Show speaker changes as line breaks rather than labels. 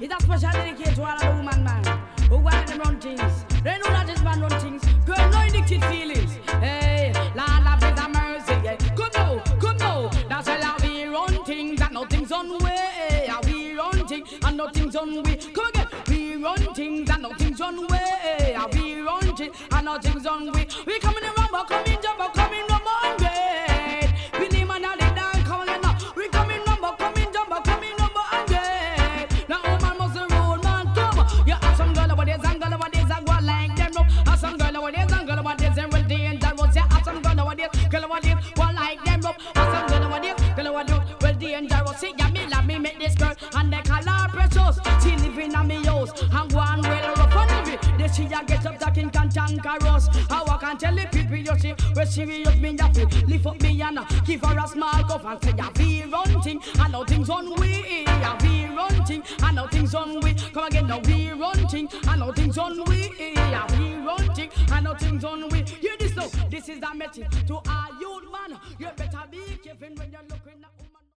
It's a special dedication to all of the woman, man. Who want them run things. They know that this man run things. Girl, no addicted feelings. Hey, Lord of His mercy. Yeah. Come now. That's how we run things and nothing's on way. We run things and nothing's on way. Come again. We run things and nothing's on way. We run things and nothing's on way. We come in the rumble, come in jumbo, come in rumble and great. We name another down, come on now. We come in rumble, come in jumbo, come in rumble and great. Now all man must roll, man, come. You have some girl over there, and girl over there, and go like them, no. Have some girl over there, and girl over there, and well dangerous. You have some girl over there, girl over there, go like them, no. Have some girl over there, girl over there, well dangerous. See, yeah, me love me make this girl, and they call her precious. She living in me house, and go on well rough and heavy. Then she a get up talking cantankerous. How I can tell the people you see, where serious me ya feel. Lift up me and give her a small cup and say ya be running, and nothing's on way. Ya be running, and nothing's on way. Come again now, we running, and nothing's on way. Ya be running, and nothing's on way. Hear this now, this is a message to all.